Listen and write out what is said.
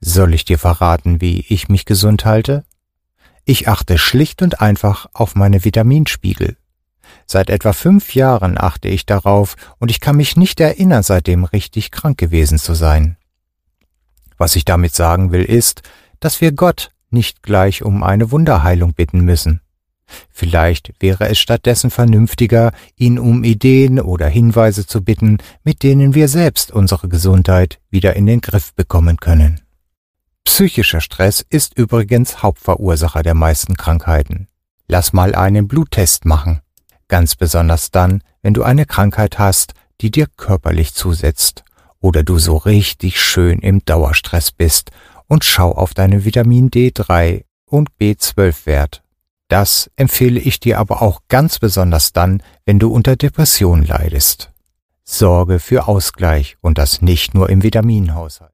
Soll ich dir verraten, wie ich mich gesund halte? Ich achte schlicht und einfach auf meine Vitaminspiegel. Seit etwa 5 Jahren achte ich darauf und ich kann mich nicht erinnern, seitdem richtig krank gewesen zu sein. Was ich damit sagen will, ist, dass wir Gott nicht gleich um eine Wunderheilung bitten müssen. Vielleicht wäre es stattdessen vernünftiger, ihn um Ideen oder Hinweise zu bitten, mit denen wir selbst unsere Gesundheit wieder in den Griff bekommen können. Psychischer Stress ist übrigens Hauptverursacher der meisten Krankheiten. Lass mal einen Bluttest machen. Ganz besonders dann, wenn du eine Krankheit hast, die dir körperlich zusetzt oder du so richtig schön im Dauerstress bist, und schau auf deinen Vitamin D3 und B12-Wert. Das empfehle ich dir aber auch ganz besonders dann, wenn du unter Depression leidest. Sorge für Ausgleich und das nicht nur im Vitaminhaushalt.